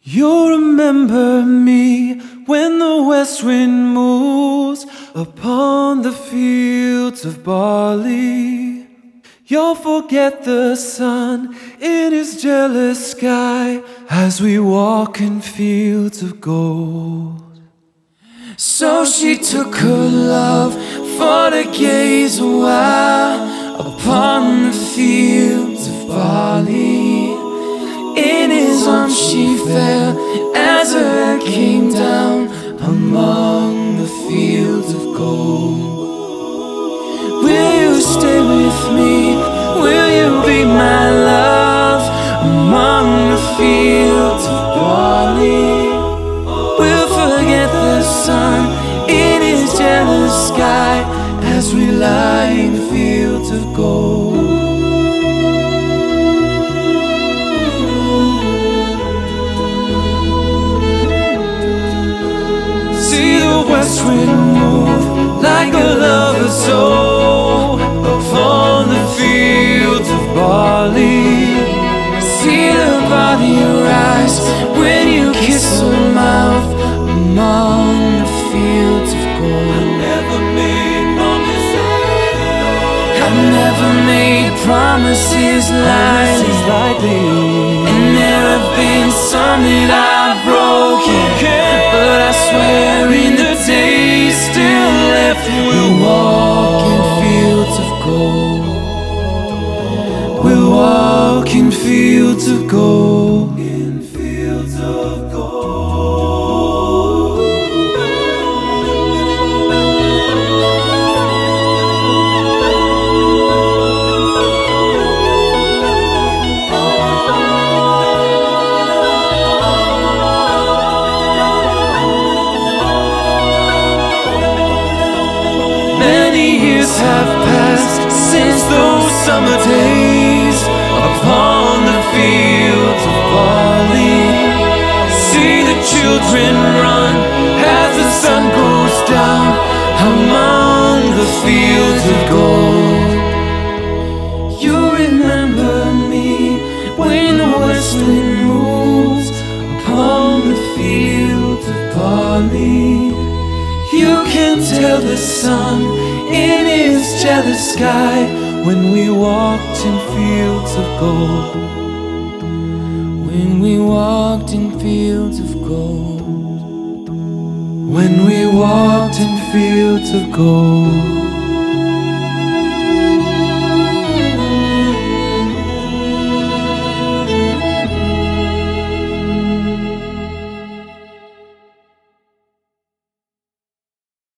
You'll remember me when the west wind moves upon the fields of barley. You'll forget the sun in his jealous sky as we walk in fields of gold. So she took her love for to gaze a while upon the fields of barley. In his arms she fell as her head came down among the fields of gold. Will you stay with me? Will you be my love among the fields of barley? We'll forget the sun in his jealous sky as we lie in fields of gold. See the west wind move like a lover's soul upon the fields of barley. See the body rise when you kiss her mouth among the fields of gold. I never made promises lightly, and there have been some that I've broken, but I swear in the days still left we'll walk in fields of gold. We'll walk in fields of gold. In fields of gold. Many years have passed since those summer days upon the fields of barley. See the children run as the sun goes down among the fields of gold. You remember me when the west wind moves upon the fields of barley. You can tell the sun in his jealous sky when we walked in fields of gold. When we walked in fields of gold. When we walked in fields of gold.